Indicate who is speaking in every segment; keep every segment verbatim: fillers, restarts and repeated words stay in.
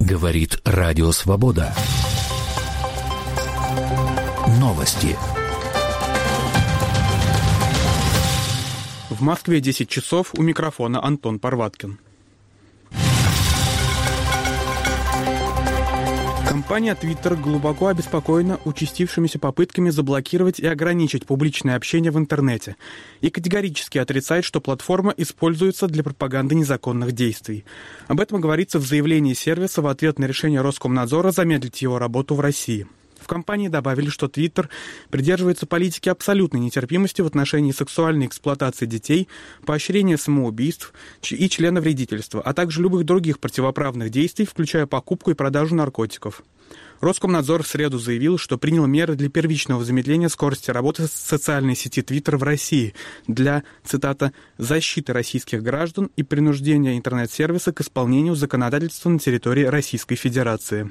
Speaker 1: Говорит Радио Свобода. Новости.
Speaker 2: В Москве десять часов, у микрофона Антон Парваткин. Компания Twitter глубоко обеспокоена участившимися попытками заблокировать и ограничить публичное общение в интернете и категорически отрицает, что платформа используется для пропаганды незаконных действий. Об этом говорится в заявлении сервиса в ответ на решение Роскомнадзора замедлить его работу в России. В компании добавили, что Twitter придерживается политики абсолютной нетерпимости в отношении сексуальной эксплуатации детей, поощрения самоубийств и членовредительства, а также любых других противоправных действий, включая покупку и продажу наркотиков. Роскомнадзор в среду заявил, что принял меры для первичного замедления скорости работы социальной сети Twitter в России для, цитата, «защиты российских граждан и принуждения интернет-сервиса к исполнению законодательства на территории Российской Федерации».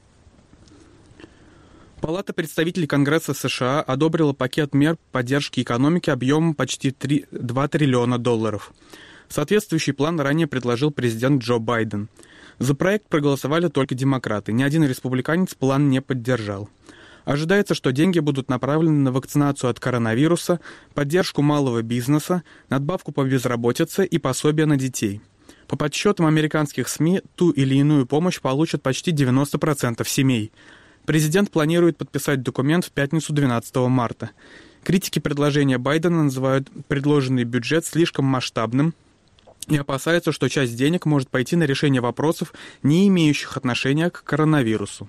Speaker 2: Палата представителей Конгресса США одобрила пакет мер поддержки экономики объемом почти два триллиона долларов. Соответствующий план ранее предложил президент Джо Байден. За проект проголосовали только демократы. Ни один республиканец план не поддержал. Ожидается, что деньги будут направлены на вакцинацию от коронавируса, поддержку малого бизнеса, надбавку по безработице и пособия на детей. По подсчетам американских СМИ, ту или иную помощь получат почти девяносто процентов семей. Президент планирует подписать документ в пятницу двенадцатого марта. Критики предложения Байдена называют предложенный бюджет слишком масштабным и опасаются, что часть денег может пойти на решение вопросов, не имеющих отношения к коронавирусу.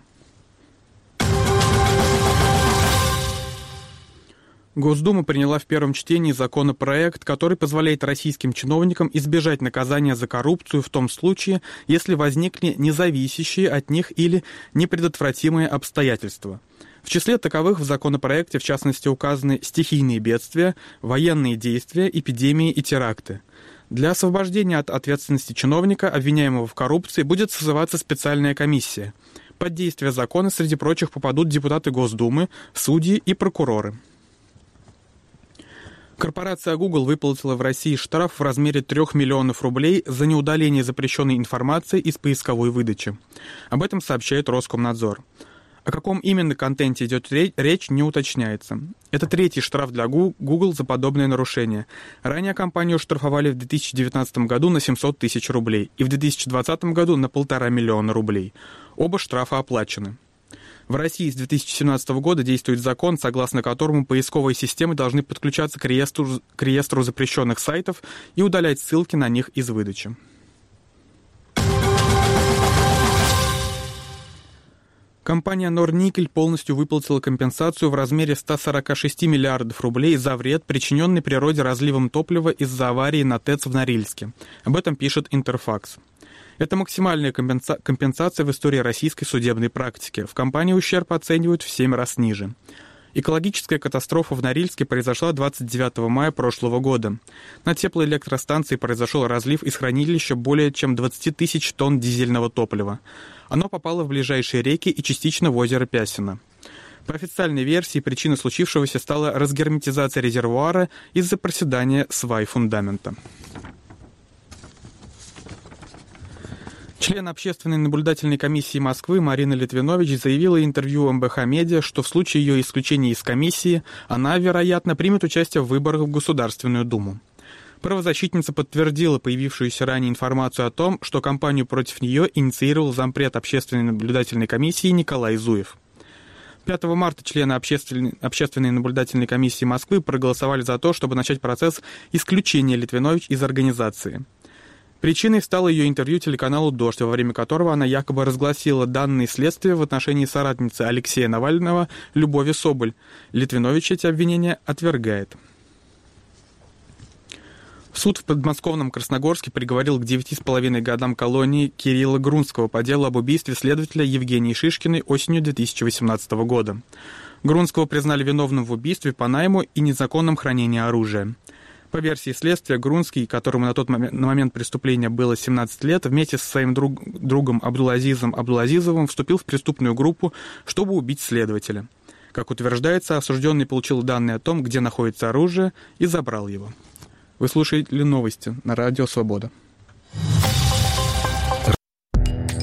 Speaker 2: Госдума приняла в первом чтении законопроект, который позволяет российским чиновникам избежать наказания за коррупцию в том случае, если возникли независящие от них или непредотвратимые обстоятельства. В числе таковых в законопроекте, в частности, указаны стихийные бедствия, военные действия, эпидемии и теракты. Для освобождения от ответственности чиновника, обвиняемого в коррупции, будет созываться специальная комиссия. Под действие закона, среди прочих, попадут депутаты Госдумы, судьи и прокуроры. Корпорация Google выплатила в России штраф в размере трех миллионов рублей за неудаление запрещенной информации из поисковой выдачи. Об этом сообщает Роскомнадзор. О каком именно контенте идет речь, не уточняется. Это третий штраф для Google за подобное нарушение. Ранее компанию штрафовали в две тысячи девятнадцатом году на семьсот тысяч рублей и в две тысячи двадцатом году на полтора миллиона рублей. Оба штрафа оплачены. В России с две тысячи семнадцатого года действует закон, согласно которому поисковые системы должны подключаться к реестру, к реестру запрещенных сайтов и удалять ссылки на них из выдачи. Компания Норникель полностью выплатила компенсацию в размере ста сорока шести миллиардов рублей за вред, причиненный природе разливом топлива из-за аварии на ТЭЦ в Норильске. Об этом пишет Интерфакс. Это максимальная компенса- компенсация в истории российской судебной практики. В компании ущерб оценивают в семь раз ниже. Экологическая катастрофа в Норильске произошла двадцать девятого мая прошлого года. На теплоэлектростанции произошел разлив из хранилища более чем двадцать тысяч тонн дизельного топлива. Оно попало в ближайшие реки и частично в озеро Пясино. По официальной версии, причиной случившегося стала разгерметизация резервуара из-за проседания свай фундамента. Член Общественной наблюдательной комиссии Москвы Марина Литвинович заявила интервью эм бэ ха Медиа, что в случае ее исключения из комиссии она, вероятно, примет участие в выборах в Государственную Думу. Правозащитница подтвердила появившуюся ранее информацию о том, что кампанию против нее инициировал зампред Общественной наблюдательной комиссии Николай Зуев. пятого марта члены Общественной, Общественной наблюдательной комиссии Москвы проголосовали за то, чтобы начать процесс исключения Литвинович из организации. Причиной стало ее интервью телеканалу «Дождь», во время которого она якобы разгласила данные следствия в отношении соратницы Алексея Навального Любови Соболь. Литвинович эти обвинения отвергает. Суд в подмосковном Красногорске приговорил к девяти с половиной годам колонии Кирилла Грунского по делу об убийстве следователя Евгении Шишкиной осенью две тысячи восемнадцатого года. Грунского признали виновным в убийстве по найму и незаконном хранении оружия. По версии следствия, Грунский, которому на тот момент, на момент преступления было семнадцать лет, вместе со своим друг, другом Абдулазизом Абдулазизовым вступил в преступную группу, чтобы убить следователя. Как утверждается, осужденный получил данные о том, где находится оружие, и забрал его. Вы слушаете новости на Радио Свобода.